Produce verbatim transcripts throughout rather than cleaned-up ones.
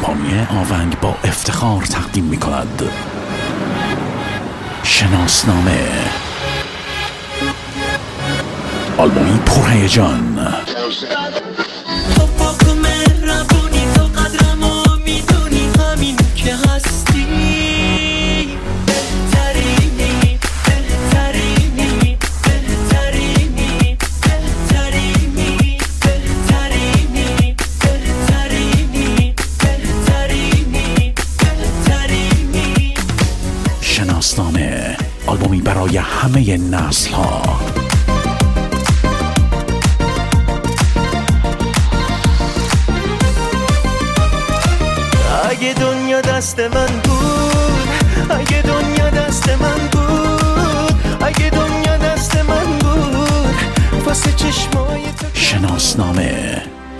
کمپانی آونگ با افتخار تقدیم می کند شناسنامه، آلبومی پرهیجان. شناسنامه، آلبومی برای همه نسل ها. اگه دنیا دست من بود، اگه دنیا دست من بود، اگه دنیا دست من بود، واسه چشمای تو. شناسنامه،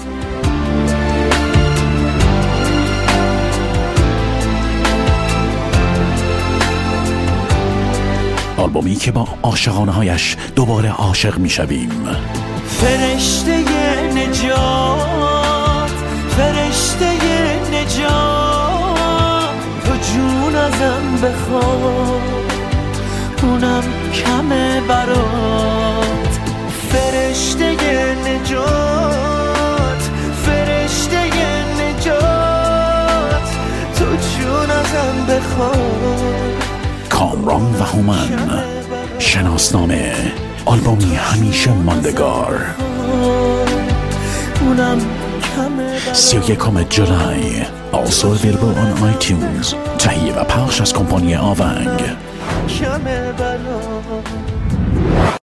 آلبومی که با عاشقانه هایش دوباره عاشق می شویم. فرشته نجات، فرشته نجات، تو جون ازم بخواه اونم کمه برات. فرشته نجات، فرشته نجات، تو جون ازم بخواه. کامران و هومن، شناسنامه، آلبومی همیشه ماندگار. سی و یکم جولای، also available on آیتیونز. تهیه و پخش از کمپانی آونگ.